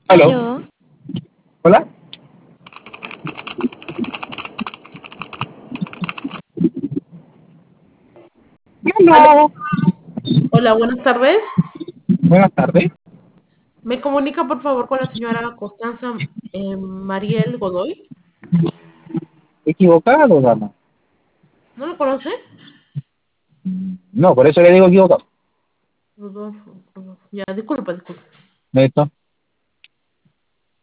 Aló, Aló, hola. Aló, Aló, hola, buenas tardes. buenas tardes. ¿Me comunica por favor con la señora Constanza Mariel Godoy? Equivocado, dama. ¿No lo conoce? No, por eso le digo equivocado. Rodolfo, Rodolfo. Ya, disculpa, disculpa. Listo.